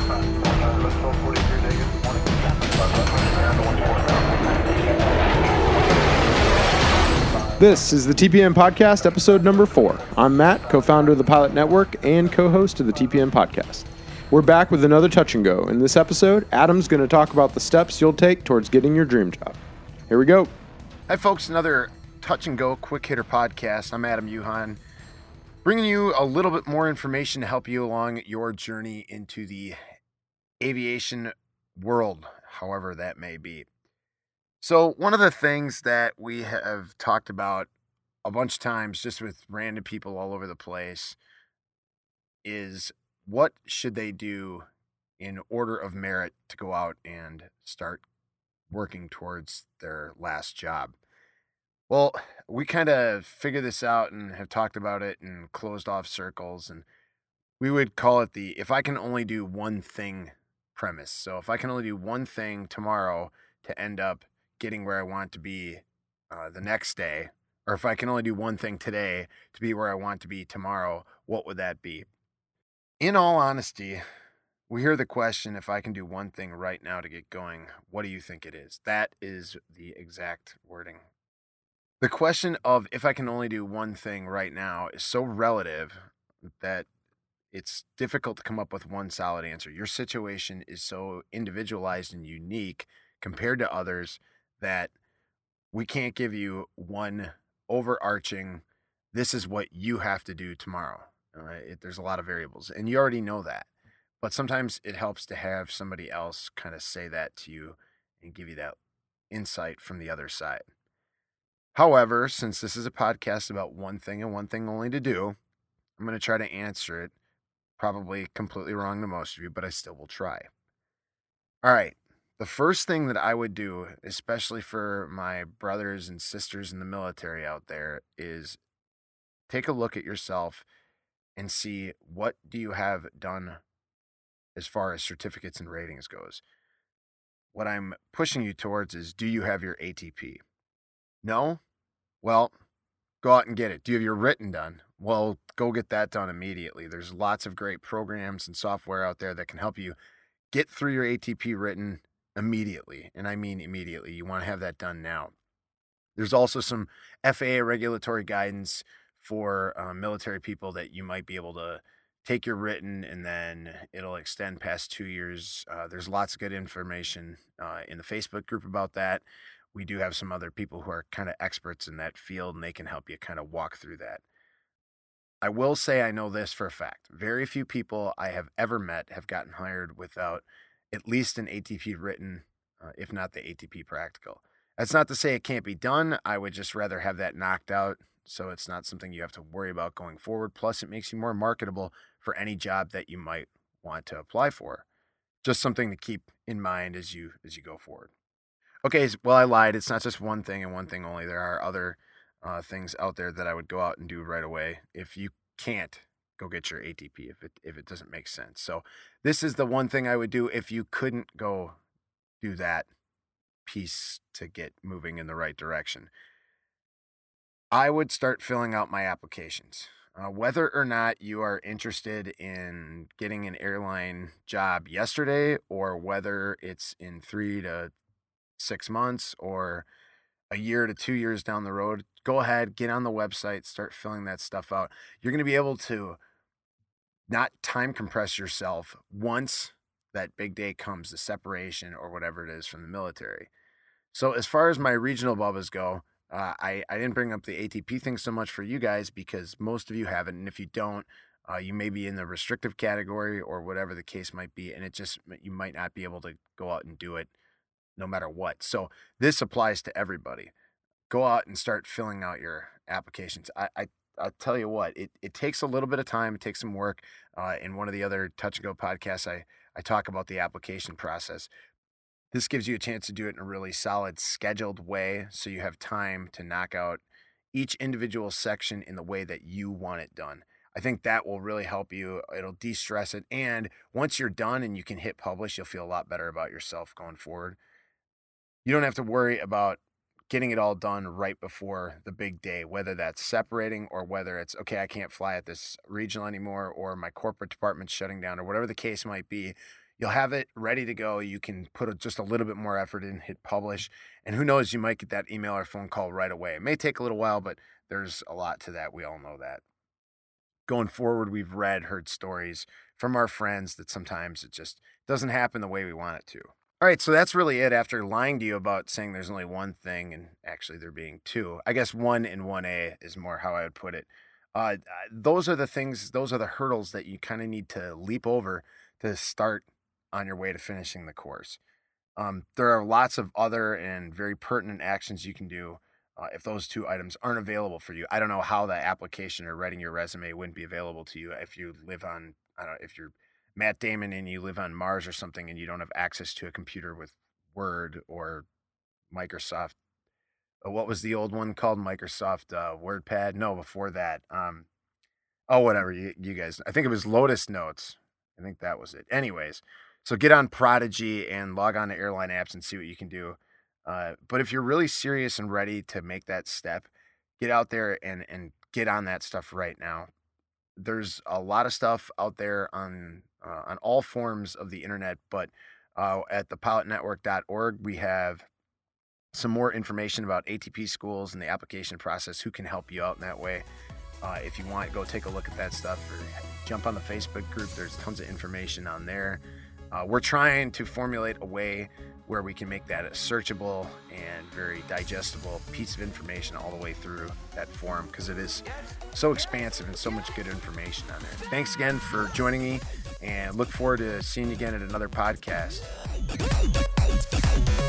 This is the TPN Podcast, episode number 4. I'm Matt, co-founder of the Pilot Network and co-host of the TPN Podcast. We're back with another Touch and Go. In this episode, Adam's going to talk about the steps you'll take towards getting your dream job. Here we go. Hi, folks. Another Touch and Go Quick Hitter Podcast. I'm Adam Yuhan, bringing you a little bit more information to help you along your journey into the aviation world, however that may be. So one of the things that we have talked about a bunch of times just with random people all over the place is what should they do in order of merit to go out and start working towards their last job. Well, we kind of figured this out and have talked about it in closed off circles, and we would call it the if I can only do one thing premise. So if I can only do one thing tomorrow to end up getting where I want to be the next day, or if I can only do one thing today to be where I want to be tomorrow, what would that be? In all honesty, we hear the question, if I can do one thing right now to get going, what do you think it is? That is the exact wording. The question of if I can only do one thing right now is so relative that it's difficult to come up with one solid answer. Your situation is so individualized and unique compared to others that we can't give you one overarching, this is what you have to do tomorrow. There's a lot of variables, and you already know that. But sometimes it helps to have somebody else kind of say that to you and give you that insight from the other side. However, since this is a podcast about one thing and one thing only to do, I'm going to try to answer it. Probably completely wrong to most of you, but I still will try. All right. The first thing that I would do, especially for my brothers and sisters in the military out there, is take a look at yourself and see what do you have done as far as certificates and ratings goes. What I'm pushing you towards is, do you have your ATP? No? Well, go out and get it. Do you have your written done? Well, go get that done immediately. There's lots of great programs and software out there that can help you get through your ATP written immediately. And I mean immediately. You want to have that done now. There's also some FAA regulatory guidance for military people that you might be able to take your written and then it'll extend past 2 years. There's lots of good information in the Facebook group about that. We do have some other people who are kind of experts in that field, and they can help you kind of walk through that. I will say I know this for a fact. Very few people I have ever met have gotten hired without at least an ATP written, if not the ATP practical. That's not to say it can't be done. I would just rather have that knocked out so it's not something you have to worry about going forward. Plus, it makes you more marketable for any job that you might want to apply for. Just something to keep in mind as you go forward. Okay, well, I lied. It's not just one thing and one thing only. There are other things out there that I would go out and do right away. If you can't, go get your ATP if it doesn't make sense. So this is the one thing I would do if you couldn't go do that piece to get moving in the right direction. I would start filling out my applications. Whether or not you are interested in getting an airline job yesterday or whether it's in 3 to 6 months or a year to 2 years down the road, go ahead, get on the website, start filling that stuff out. You're going to be able to not time compress yourself once that big day comes, the separation or whatever it is from the military. So as far as my regional bubbas go, I didn't bring up the ATP thing so much for you guys because most of you have it. And if you don't, you may be in the restrictive category or whatever the case might be. And you might not be able to go out and do it no matter what. So this applies to everybody. Go out and start filling out your applications. I'll tell you what, it takes a little bit of time. It takes some work. In one of the other Touch and Go podcasts, I talk about the application process. This gives you a chance to do it in a really solid, scheduled way so you have time to knock out each individual section in the way that you want it done. I think that will really help you. It'll de-stress it. And once you're done and you can hit publish, you'll feel a lot better about yourself going forward. You don't have to worry about getting it all done right before the big day, whether that's separating or whether it's, okay, I can't fly at this regional anymore or my corporate department's shutting down or whatever the case might be. You'll have it ready to go. You can put just a little bit more effort in, hit publish, and who knows, you might get that email or phone call right away. It may take a little while, but there's a lot to that. We all know that. Going forward, we've heard stories from our friends that sometimes it just doesn't happen the way we want it to. All right, so that's really it. After lying to you about saying there's only one thing and actually there being two, I guess 1 and 1A is more how I would put it. Those are the things, those are the hurdles that you kind of need to leap over to start on your way to finishing the course. There are lots of other and very pertinent actions you can do if those two items aren't available for you. I don't know how the application or writing your resume wouldn't be available to you if you live on, I don't know, if you're Matt Damon and you live on Mars or something and you don't have access to a computer with Word or Microsoft. What was the old one called? Microsoft WordPad? No, before that. Whatever. You guys, I think it was Lotus Notes. I think that was it. Anyways, so get on Prodigy and log on to Airline Apps and see what you can do. But if you're really serious and ready to make that step, get out there and get on that stuff right now. There's a lot of stuff out there on all forms of the internet, but at thepilotnetwork.org, we have some more information about ATP schools and the application process, who can help you out in that way. If you want, go take a look at that stuff or jump on the Facebook group. There's tons of information on there. We're trying to formulate a way where we can make that a searchable and very digestible piece of information all the way through that forum, because it is so expansive and so much good information on there. Thanks again for joining me, and look forward to seeing you again at another podcast.